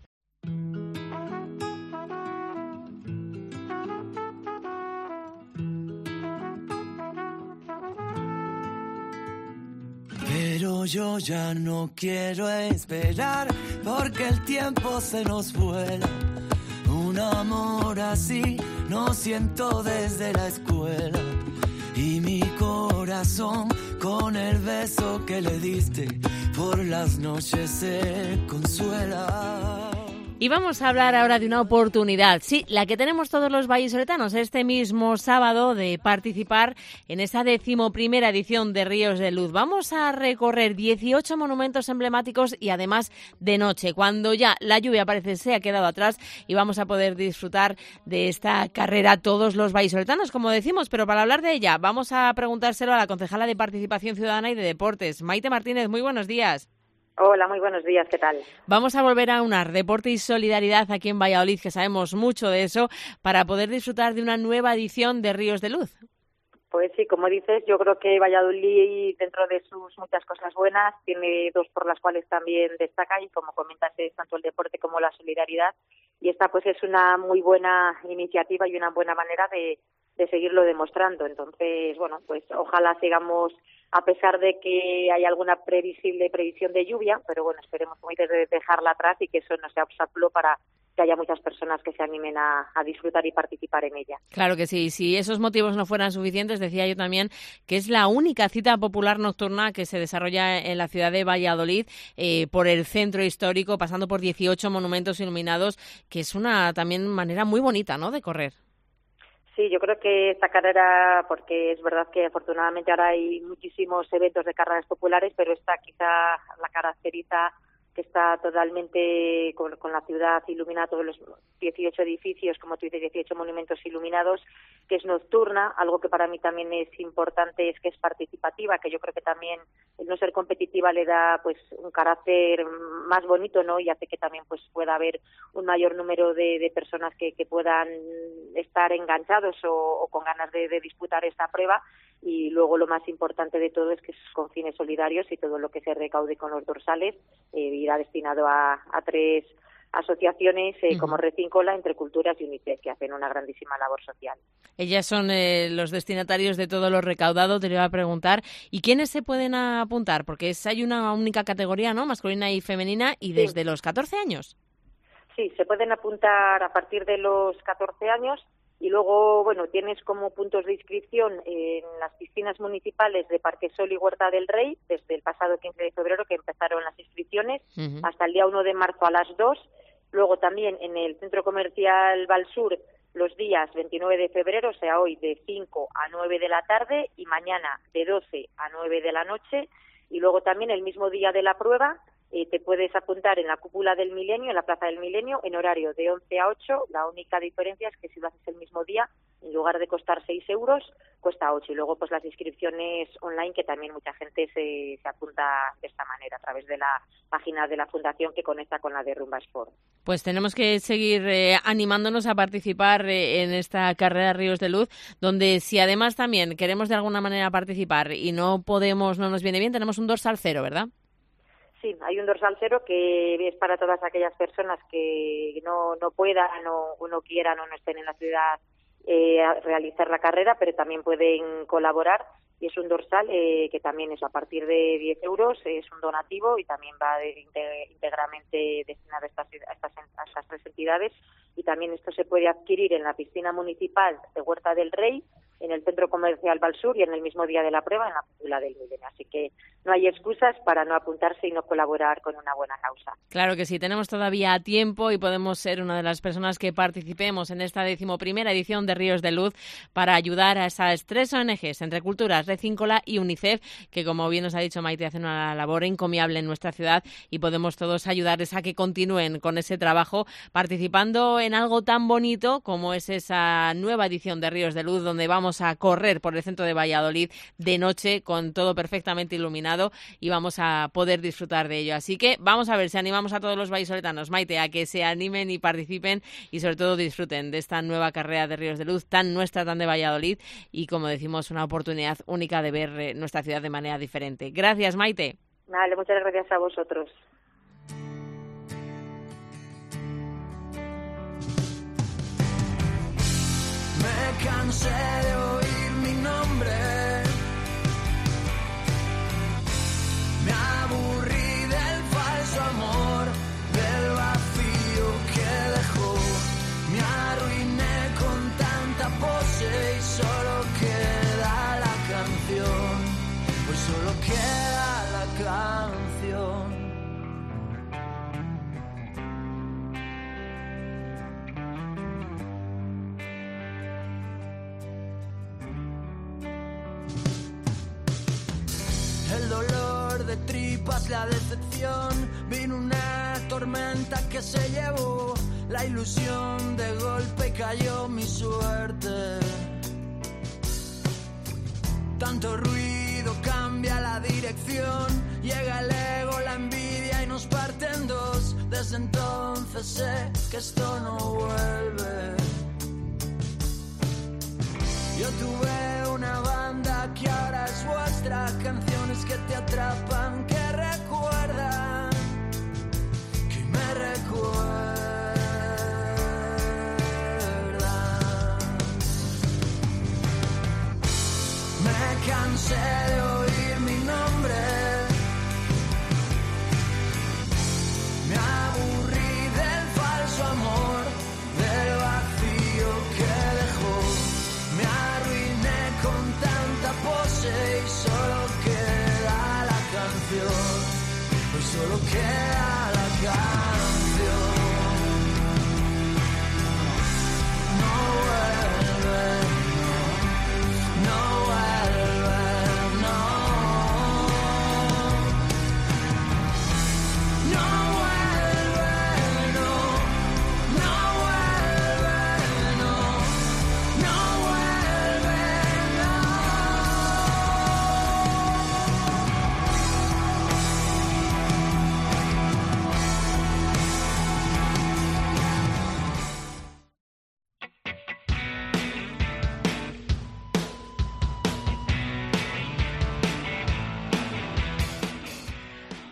N: Pero yo ya no quiero esperar, porque el tiempo se nos vuela. Un amor así no siento desde la escuela. Y mi corazón, con el beso que le diste, por las noches se consuela.
C: Y vamos a hablar ahora de una oportunidad, sí, la que tenemos todos los vallisoletanos este mismo sábado, de participar en esa 11ª edición de Ríos de Luz. Vamos a recorrer 18 monumentos emblemáticos y además de noche, cuando ya la lluvia parece se ha quedado atrás, y vamos a poder disfrutar de esta carrera todos los vallisoletanos, como decimos. Pero para hablar de ella vamos a preguntárselo a la concejala de Participación Ciudadana y de Deportes, Maite Martínez. Muy buenos días.
O: Hola, muy buenos días, ¿qué tal?
C: Vamos a volver a unar deporte y solidaridad aquí en Valladolid, que sabemos mucho de eso, para poder disfrutar de una nueva edición de Ríos de Luz.
O: Pues sí, como dices, yo creo que Valladolid, dentro de sus muchas cosas buenas, tiene dos por las cuales también destaca, y como comentas, es tanto el deporte como la solidaridad, y esta pues es una muy buena iniciativa y una buena manera de seguirlo demostrando. Entonces, bueno, pues ojalá sigamos, a pesar de que hay alguna previsión de lluvia, pero bueno, esperemos muy dejarla atrás y que eso no sea obstáculo para que haya muchas personas que se animen a disfrutar y participar en ella.
C: Claro que sí. Si esos motivos no fueran suficientes, decía yo también que es la única cita popular nocturna que se desarrolla en la ciudad de Valladolid, por el centro histórico, pasando por 18 monumentos iluminados, que es una también manera muy bonita, ¿no?, de correr.
O: Sí, yo creo que esta carrera, porque es verdad que afortunadamente ahora hay muchísimos eventos de carreras populares, pero esta quizá la caracteriza, que está totalmente con la ciudad iluminada, todos los 18 edificios, como tú dices, 18 monumentos iluminados, que es nocturna. Algo que para mí también es importante es que es participativa, que yo creo que también el no ser competitiva le da pues un carácter más bonito, ¿no?, y hace que también pues pueda haber un mayor número de personas que puedan estar enganchados o con ganas de disputar esta prueba. Y luego lo más importante de todo es que es con fines solidarios, y todo lo que se recaude con los dorsales irá destinado a 3 asociaciones como Recíncola, Entre Culturas y UNICEF, que hacen una grandísima labor social.
C: Ellas son los destinatarios de todo lo recaudado, te lo iba a preguntar. ¿Y quiénes se pueden apuntar? Porque hay una única categoría, ¿no? Masculina y femenina, y desde los 14 años.
O: Sí, se pueden apuntar a partir de los 14 años. Y luego, bueno, tienes como puntos de inscripción en las piscinas municipales de Parquesol y Huerta del Rey, desde el pasado 15 de febrero que empezaron las inscripciones, hasta el día 1 de marzo a las 2. Luego también en el Centro Comercial Valsur los días 29 de febrero, o sea, hoy de 5 a 9 de la tarde y mañana de 12 a 9 de la noche. Y luego también el mismo día de la prueba, te puedes apuntar en la Cúpula del Milenio, en la Plaza del Milenio, en horario de 11 a 8. La única diferencia es que si lo haces el mismo día, en lugar de costar 6 euros, cuesta 8. Y luego pues las inscripciones online, que también mucha gente se apunta de esta manera, a través de la página de la Fundación que conecta con la de Rumba Sport.
C: Pues tenemos que seguir animándonos a participar en esta carrera Ríos de Luz, donde si además también queremos de alguna manera participar y no nos viene bien, tenemos un dorsal cero, ¿verdad?
O: Sí, hay un dorsal cero que es para todas aquellas personas que no puedan o no quieran o no estén en la ciudad a realizar la carrera, pero también pueden colaborar. Y es un dorsal que también es a partir de 10 euros, es un donativo y también va íntegramente destinado a estas 3 entidades. Y también esto se puede adquirir en la piscina municipal de Huerta del Rey, en el Centro Comercial Valsur y en el mismo día de la prueba en la Cúpula del Milenio. Así que no hay excusas para no apuntarse y no colaborar con una buena causa.
C: Claro que sí, tenemos todavía tiempo y podemos ser una de las personas que participemos en esta 11ª edición de Ríos de Luz para ayudar a esas 3 ONGs, Entre Culturas, Recíncola y UNICEF, que como bien nos ha dicho Maite, hacen una labor encomiable en nuestra ciudad y podemos todos ayudarles a que continúen con ese trabajo participando en algo tan bonito como es esa nueva edición de Ríos de Luz, donde vamos a correr por el centro de Valladolid de noche con todo perfectamente iluminado y vamos a poder disfrutar de ello. Así que vamos a ver si animamos a todos los vallisoletanos, Maite, a que se animen y participen y sobre todo disfruten de esta nueva carrera de Ríos de Luz tan nuestra, tan de Valladolid y, como decimos, una oportunidad única de ver nuestra ciudad de manera diferente. Gracias, Maite.
O: Vale, muchas gracias a vosotros.
N: Me cansé de oír mi nombre, me aburrí del falso amor, del vacío que dejó, me arruiné con tanta pose y solo queda la canción, pues solo queda la canción. El dolor de tripas, la decepción, vino una tormenta que se llevó la ilusión, de golpe cayó mi suerte. Tanto ruido cambia la dirección, llega el ego, la envidia y nos parte en dos. Desde entonces sé que esto no vuelve. Yo tuve una banda que ahora es vuestra, canciones que te atrapan, que recuerdan, que me recuerdan. Me cansé de oír mi nombre, me aburrí del falso amor, del vacío que dejó, me arruiné con tanta pose y solo queda la canción, pues solo queda la canción. No vuelve, no vuelve, no.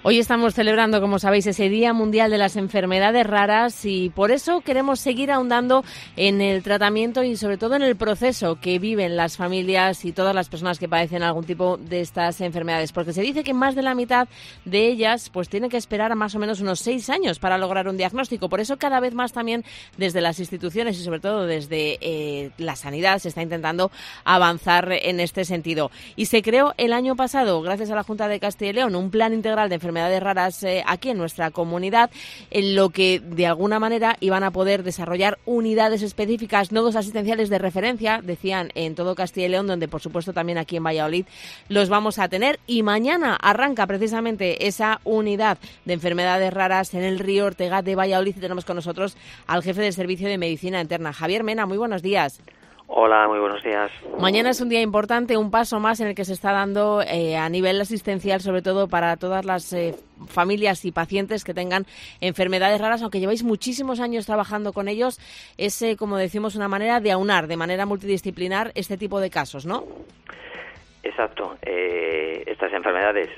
C: Hoy estamos celebrando, como sabéis, ese Día Mundial de las Enfermedades Raras y por eso queremos seguir ahondando en el tratamiento y sobre todo en el proceso que viven las familias y todas las personas que padecen algún tipo de estas enfermedades, porque se dice que más de la mitad de ellas pues tienen que esperar más o menos unos 6 años para lograr un diagnóstico. Por eso cada vez más también desde las instituciones y sobre todo desde la sanidad se está intentando avanzar en este sentido. Y se creó el año pasado, gracias a la Junta de Castilla y León, un plan integral de enfermedades raras aquí en nuestra comunidad, en lo que de alguna manera iban a poder desarrollar unidades específicas, nodos asistenciales de referencia, decían, en todo Castilla y León, donde por supuesto también aquí en Valladolid los vamos a tener. Y mañana arranca precisamente esa unidad de enfermedades raras en el Río Ortega de Valladolid y tenemos con nosotros al jefe del Servicio de Medicina Interna, Javier Mena. Muy buenos días.
P: Hola, muy buenos días.
C: Mañana es un día importante, un paso más en el que se está dando a nivel asistencial, sobre todo para todas las familias y pacientes que tengan enfermedades raras, aunque lleváis muchísimos años trabajando con ellos, es, como decimos, una manera de aunar de manera multidisciplinar este tipo de casos, ¿no?
P: Exacto. Estas enfermedades,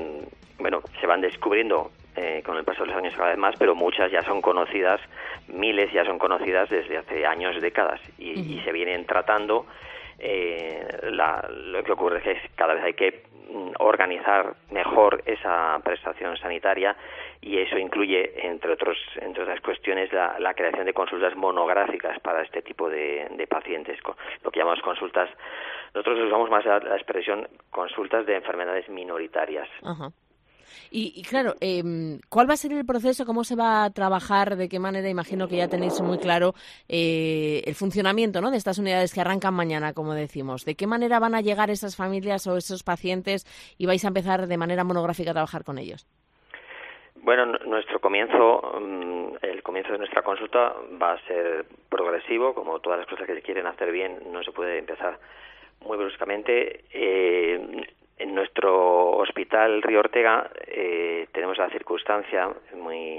P: se van descubriendo con el paso de los años cada vez más, pero muchas ya son conocidas, miles ya son conocidas desde hace años, décadas, y se vienen tratando. Lo que ocurre es que cada vez hay que organizar mejor esa prestación sanitaria y eso incluye, entre otras cuestiones, la creación de consultas monográficas para este tipo de pacientes, lo que llamamos consultas. Nosotros usamos más la expresión consultas de enfermedades minoritarias.
C: Ajá. Y claro, ¿cuál va a ser el proceso? ¿Cómo se va a trabajar? ¿De qué manera? Imagino que ya tenéis muy claro el funcionamiento, ¿no?, de estas unidades que arrancan mañana, como decimos. ¿De qué manera van a llegar esas familias o esos pacientes y vais a empezar de manera monográfica a trabajar con ellos?
P: Bueno, el comienzo de nuestra consulta va a ser progresivo. Como todas las cosas que se quieren hacer bien, no se puede empezar muy bruscamente. En nuestro hospital Río Ortega tenemos la circunstancia muy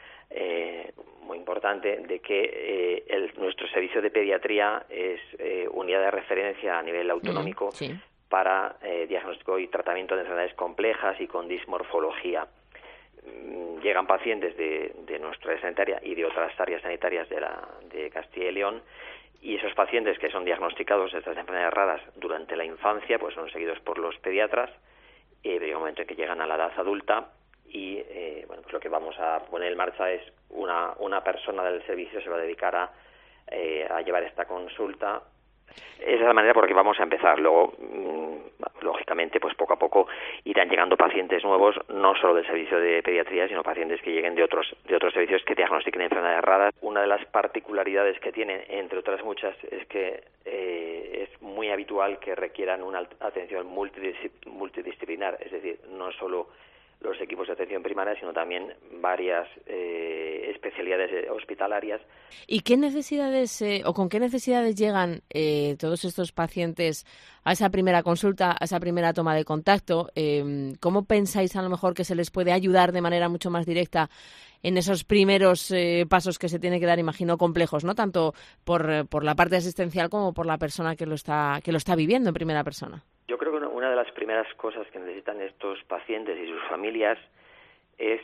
P: importante de que nuestro servicio de pediatría es unidad de referencia a nivel autonómico para diagnóstico y tratamiento de enfermedades complejas y con dismorfología. Llegan pacientes de nuestra área sanitaria y de otras áreas sanitarias de Castilla y León. Y esos pacientes que son diagnosticados de estas enfermedades raras durante la infancia, pues son seguidos por los pediatras, llega un momento en que llegan a la edad adulta y pues lo que vamos a poner en marcha es una persona del servicio se va a dedicar a llevar esta consulta. Esa es la manera por la que vamos a empezar. Luego, lógicamente, pues poco a poco irán llegando pacientes nuevos, no solo del servicio de pediatría, sino pacientes que lleguen de otros servicios que diagnostiquen enfermedades raras. Una de las particularidades que tienen, entre otras muchas, es que es muy habitual que requieran una atención multidisciplinar, es decir, no solo los equipos de atención primaria, sino también varias especialidades hospitalarias.
C: ¿Y qué necesidades o con qué necesidades llegan todos estos pacientes a esa primera consulta, a esa primera toma de contacto? ¿Cómo pensáis a lo mejor que se les puede ayudar de manera mucho más directa en esos primeros pasos que se tiene que dar, imagino, complejos, ¿no?, tanto por la parte asistencial como por la persona que lo está viviendo en primera persona?
P: Yo creo que una de las primeras cosas que necesitan estos pacientes y sus familias es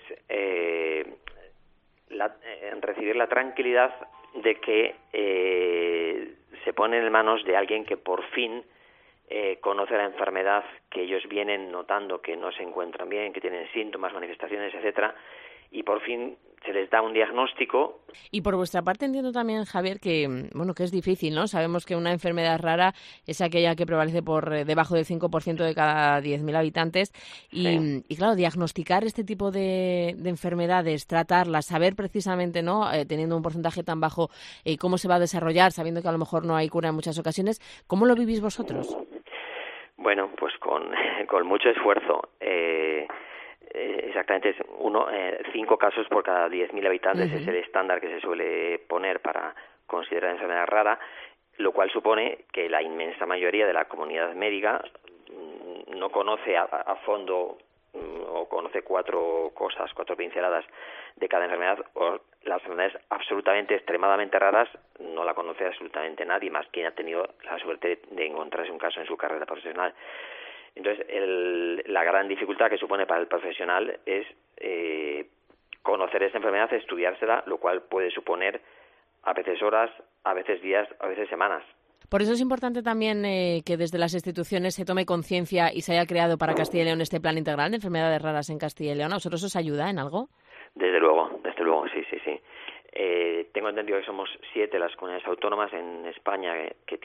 P: recibir la tranquilidad de que se ponen en manos de alguien que por fin conoce la enfermedad, que ellos vienen notando que no se encuentran bien, que tienen síntomas, manifestaciones, etcétera, y por fin se les da un diagnóstico.
C: Y por vuestra parte entiendo también, Javier, que es difícil, ¿no? Sabemos que una enfermedad rara es aquella que prevalece por debajo del 5% de cada 10.000 habitantes y claro, diagnosticar este tipo de enfermedades, tratarlas, saber precisamente, ¿no?, teniendo un porcentaje tan bajo, cómo se va a desarrollar, sabiendo que a lo mejor no hay cura en muchas ocasiones, ¿cómo lo vivís vosotros?
P: Bueno, pues con mucho esfuerzo. Exactamente, es 5 casos por cada 10.000 habitantes. Es el estándar que se suele poner para considerar enfermedad rara, lo cual supone que la inmensa mayoría de la comunidad médica no conoce a fondo o conoce 4 pinceladas de cada enfermedad, o las enfermedades absolutamente, extremadamente raras no la conoce absolutamente nadie, más quien ha tenido la suerte de encontrarse un caso en su carrera profesional. Entonces, la gran dificultad que supone para el profesional es conocer esa enfermedad, estudiársela, lo cual puede suponer a veces horas, a veces días, a veces semanas.
C: Por eso es importante también que desde las instituciones se tome conciencia y se haya creado para Castilla y León este plan integral de enfermedades raras en Castilla y León. ¿A vosotros os ayuda en algo?
P: Desde luego, sí. Tengo entendido que somos 7 las comunidades autónomas en España que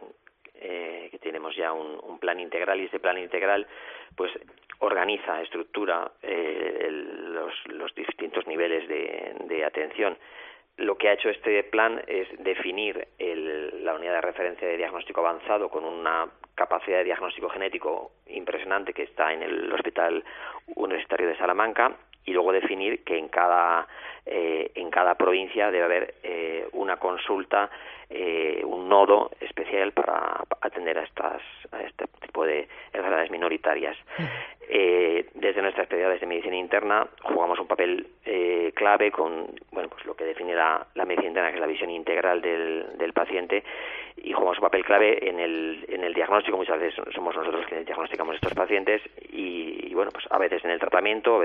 P: tenemos ya un plan integral, y ese plan integral pues organiza, estructura los distintos niveles de atención. Lo que ha hecho este plan es definir la unidad de referencia de diagnóstico avanzado con una capacidad de diagnóstico genético impresionante que está en el Hospital Universitario de Salamanca, y luego definir que en cada provincia debe haber una consulta, un nodo especial para atender a este tipo de enfermedades minoritarias. Desde nuestras especialidades de medicina interna jugamos un papel clave con pues lo que define la medicina interna, que es la visión integral del paciente, y jugamos un papel clave en el diagnóstico. Muchas veces somos nosotros quienes diagnosticamos estos pacientes, y pues a veces en el tratamiento,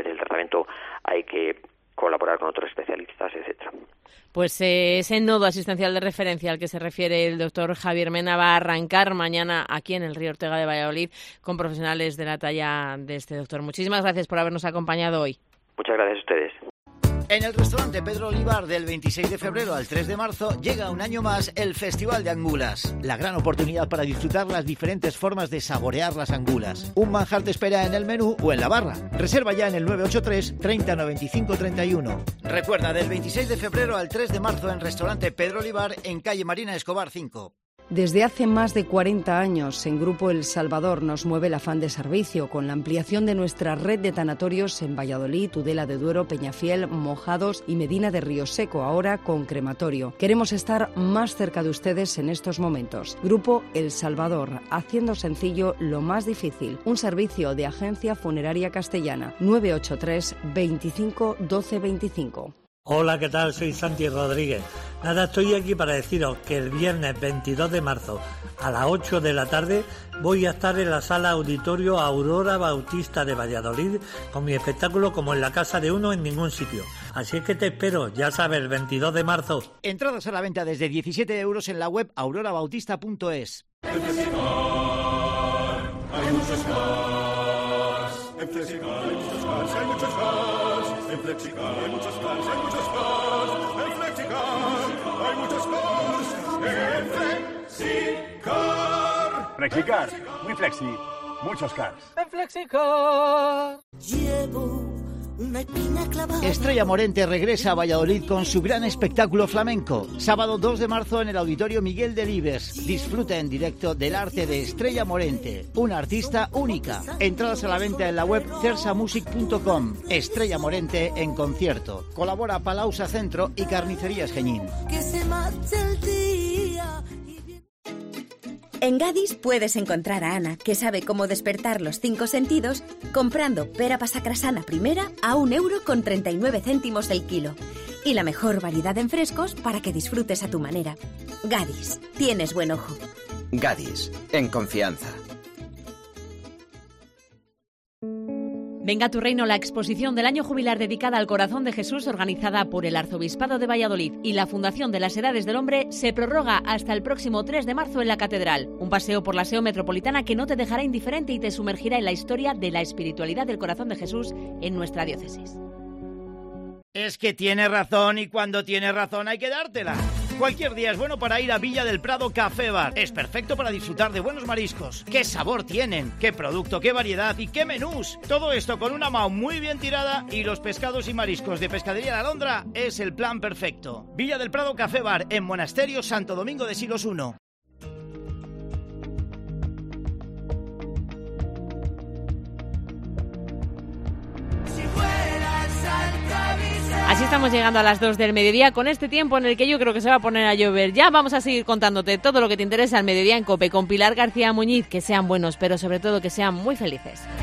P: hay que colaborar con otros especialistas, etcétera.
C: Pues ese nodo asistencial de referencia al que se refiere el doctor Javier Mena va a arrancar mañana aquí en el Río Ortega de Valladolid con profesionales de la talla de este doctor. Muchísimas gracias por habernos acompañado hoy.
P: Muchas gracias a ustedes.
A: En el restaurante Pedro Olivar, del 26 de febrero al 3 de marzo, llega un año más el Festival de Angulas. La gran oportunidad para disfrutar las diferentes formas de saborear las angulas. Un manjar te espera en el menú o en la barra. Reserva ya en el 983 30 95 31. Recuerda, del 26 de febrero al 3 de marzo en restaurante Pedro Olivar, en calle Marina Escobar 5.
Q: Desde hace más de 40 años, en Grupo El Salvador nos mueve el afán de servicio, con la ampliación de nuestra red de tanatorios en Valladolid, Tudela de Duero, Peñafiel, Mojados y Medina de Río Seco, ahora con crematorio. Queremos estar más cerca de ustedes en estos momentos. Grupo El Salvador, haciendo sencillo lo más difícil. Un servicio de Agencia Funeraria Castellana. 983 25 12 25.
R: Hola, ¿qué tal? Soy Santi Rodríguez. Nada, estoy aquí para deciros que el viernes 22 de marzo a las 8 de la tarde voy a estar en la sala auditorio Aurora Bautista de Valladolid con mi espectáculo Como en la casa de uno en ningún sitio. Así es que te espero, ya sabes, el 22 de marzo.
A: Entradas a la venta desde 17 euros en la web aurorabautista.es.
N: Hay muchos cars. En Flexicar hay muchos cars, hay muchos cars. En Flexicar hay muchos cars, hay muchos cars. En Flexicar hay muchos cars. En Flexicar.
S: Flexicar, muy flexi, muchos cars.
N: En Flexicar.
H: Llevo una espina clavada.
A: Estrella Morente regresa a Valladolid con su gran espectáculo flamenco. Sábado 2 de marzo en el Auditorio Miguel Delibes. Disfruta en directo del arte de Estrella Morente, una artista única. Entradas a la venta en la web cersamusic.com. Estrella Morente en concierto. Colabora Palausa Centro y Carnicerías Geñín.
H: Que se marche el día.
T: En Gadis puedes encontrar a Ana, que sabe cómo despertar los 5 sentidos, comprando pera pasacrasana primera a 1,39 € el kilo. Y la mejor variedad en frescos para que disfrutes a tu manera. Gadis, tienes buen ojo.
U: Gadis, en confianza.
C: Venga a tu reino, la exposición del año jubilar dedicada al corazón de Jesús, organizada por el Arzobispado de Valladolid y la Fundación de las Edades del Hombre, se prorroga hasta el próximo 3 de marzo en la Catedral. Un paseo por la SEO metropolitana que no te dejará indiferente y te sumergirá en la historia de la espiritualidad del corazón de Jesús en nuestra diócesis.
A: Es que tiene razón, y cuando tiene razón hay que dártela. Cualquier día es bueno para ir a Villa del Prado Café Bar. Es perfecto para disfrutar de buenos mariscos. ¡Qué sabor tienen! ¡Qué producto, qué variedad y qué menús! Todo esto con una mao muy bien tirada, y los pescados y mariscos de Pescadería La Alondra es el plan perfecto. Villa del Prado Café Bar, en Monasterio Santo Domingo de Silos 1.
C: Así estamos llegando a las 2 del mediodía, con este tiempo en el que yo creo que se va a poner a llover. Ya vamos a seguir contándote todo lo que te interesa al mediodía en COPE con Pilar García Muñiz. Que sean buenos, pero sobre todo que sean muy felices.